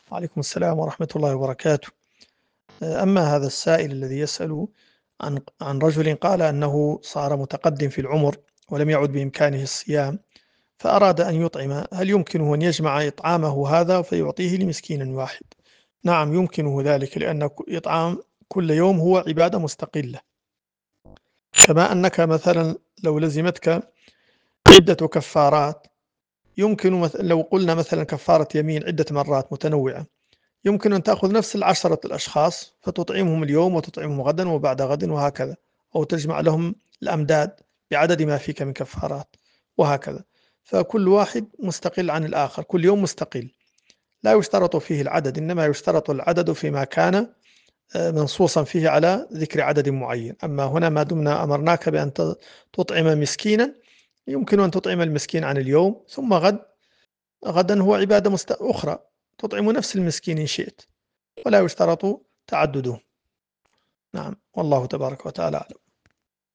وعليكم السلام ورحمة الله وبركاته. أما هذا السائل الذي يسأل عن رجل قال أنه صار متقدم في العمر ولم يعد بإمكانه الصيام، فأراد أن يطعم، هل يمكنه أن يجمع إطعامه هذا فيعطيه لمسكين واحد؟ نعم يمكنه ذلك، لأن إطعام كل يوم هو عبادة مستقلة، كما أنك مثلا لو لزمتك عدة كفارات، يمكن لو قلنا مثلا كفارة يمين عدة مرات متنوعة، يمكن أن تأخذ نفس العشرة الأشخاص فتطعمهم اليوم وتطعمهم غدا وبعد غد وهكذا، أو تجمع لهم الأمداد بعدد ما فيك من كفارات وهكذا. فكل واحد مستقل عن الآخر، كل يوم مستقل، لا يشترط فيه العدد، إنما يشترط العدد فيما كان منصوصا فيه على ذكر عدد معين. أما هنا ما دمنا أمرناك بأن تطعم مسكينا، يمكن أن تطعم المسكين عن اليوم، ثم غدا هو عبادة أخرى تطعم نفس المسكين إن شئت، ولا يشترط تعدده. نعم، والله تبارك وتعالى أعلم.